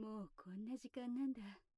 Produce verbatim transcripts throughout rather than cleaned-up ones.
もうこんな時間なんだ。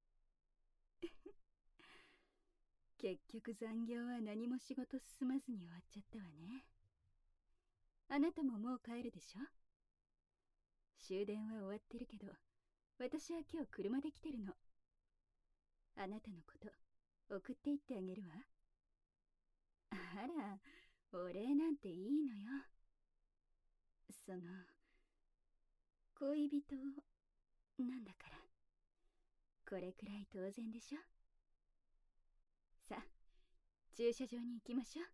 結局残業は何も仕事進まずに終わっちゃったわね。あなたももう帰るでしょ。終電は終わってるけど、私は今日車で来てるの。あなたのこと送っていってあげるわ。あら、お礼なんていいのよ。その恋人なんだから、これくらい当然でしょ。さあ、駐車場に行きましょう。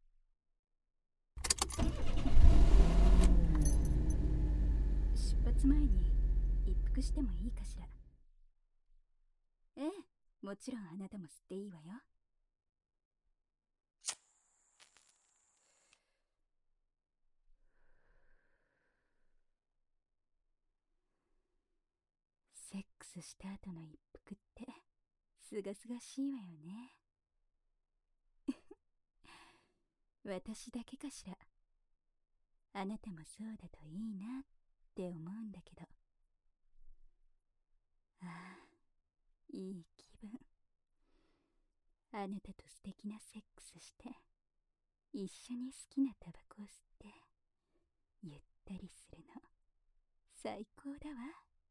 出発前に一服してもいいかしら。ええ、もちろんあなたも吸っていいわよ。セックスした後の一服ってすがすがしいわよね。私だけかしら。あなたもそうだといいなって思うんだけど。ああ、いい気分。あなたと素敵なセックスして、一緒に好きなタバコを吸ってゆったりするの最高だわ。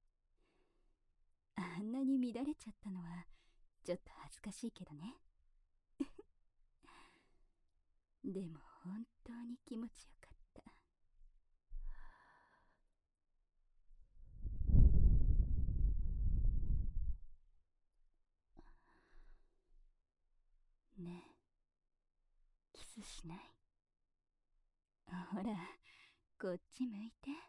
あんなに乱れちゃったのはちょっと恥ずかしいけどね。でも本当に気持ちよかった。ねえ、キスしない？ほら、こっち向いて。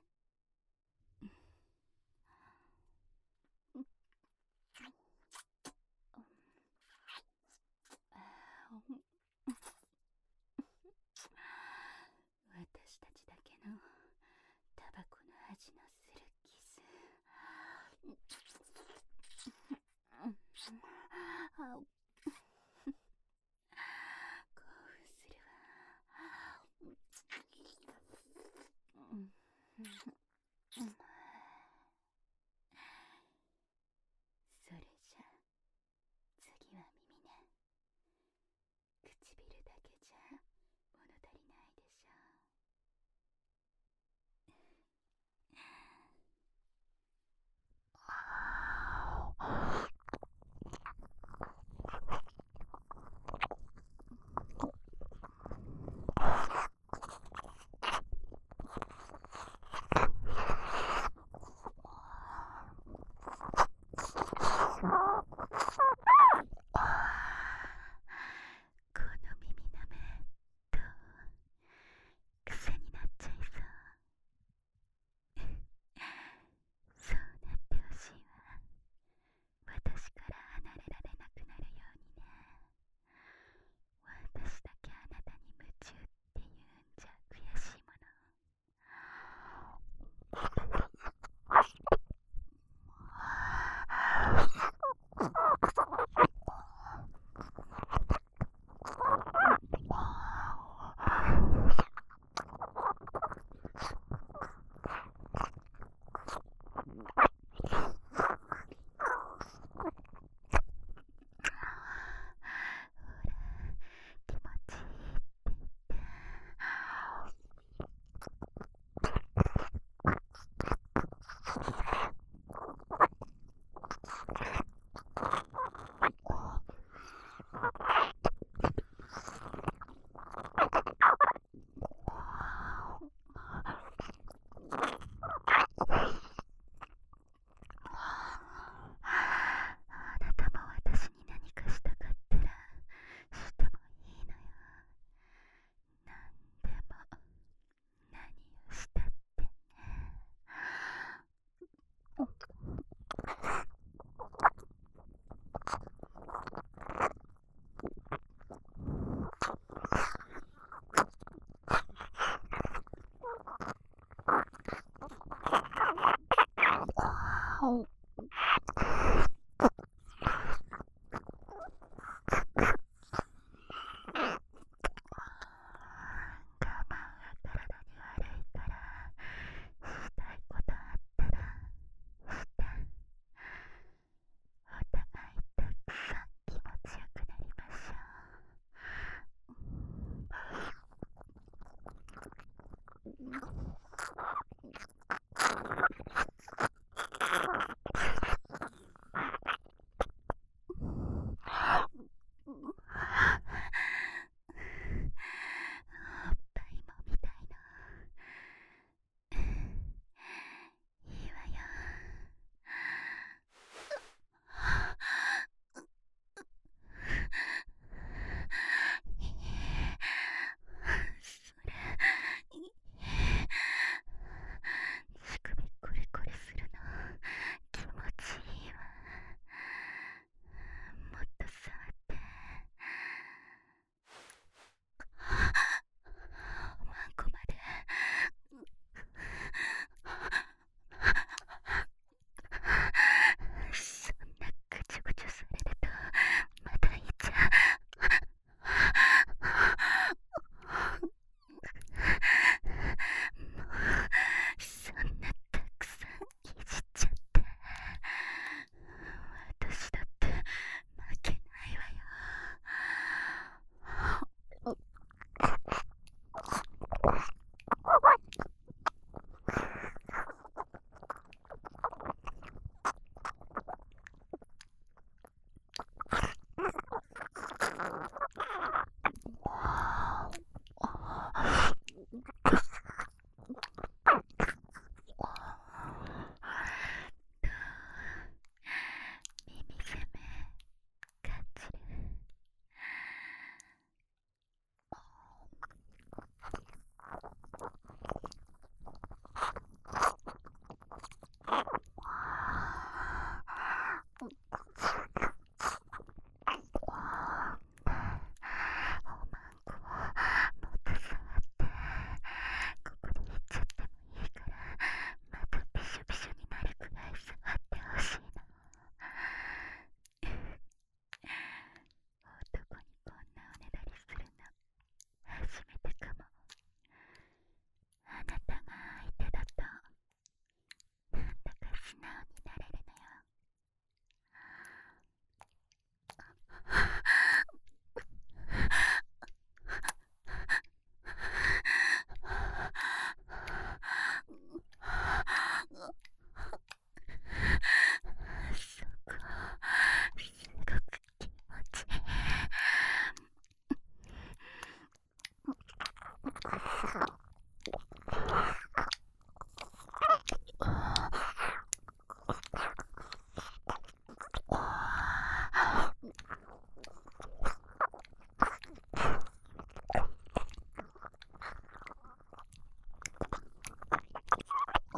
私たちだけのタバコの味のするキス。興奮するわ。それじゃ次は耳ね。唇だけじゃ物足りないでしょ。この耳なめと癖になっちゃいそう。そうなってほしいわ。私から離れられなくなるようにね。私だけあなたに夢中っていうんじゃ悔しいもの。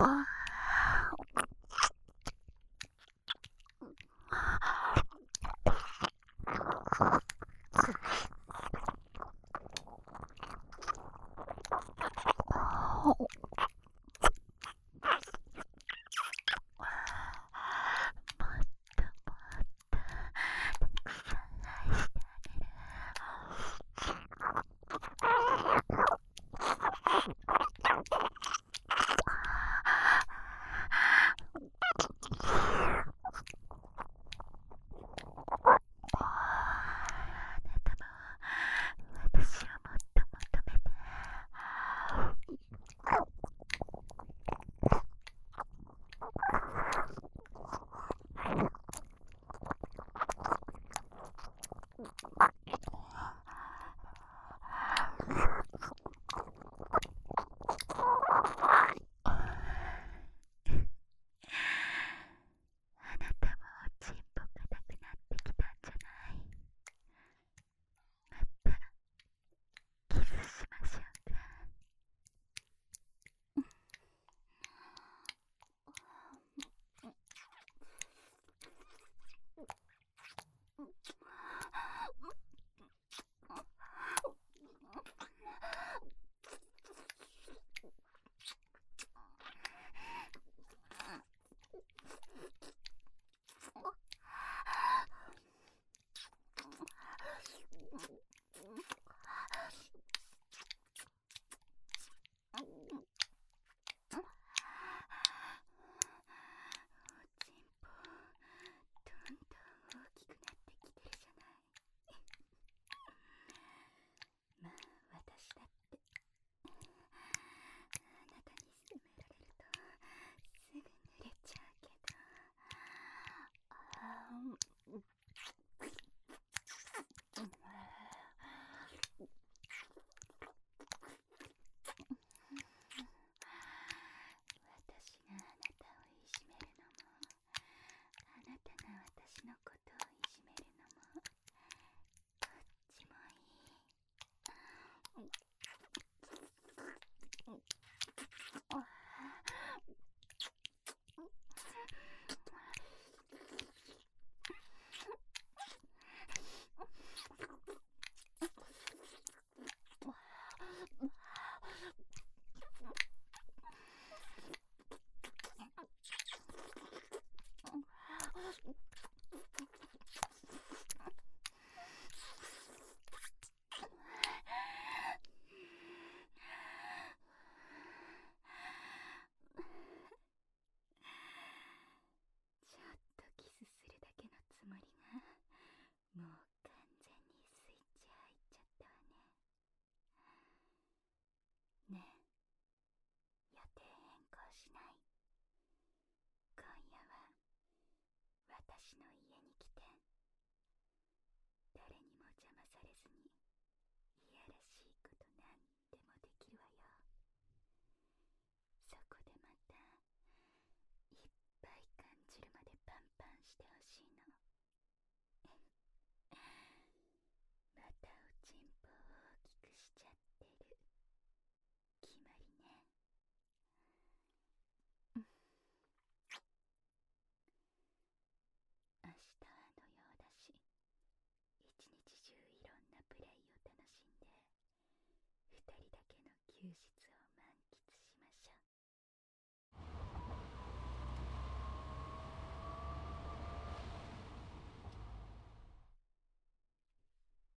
休日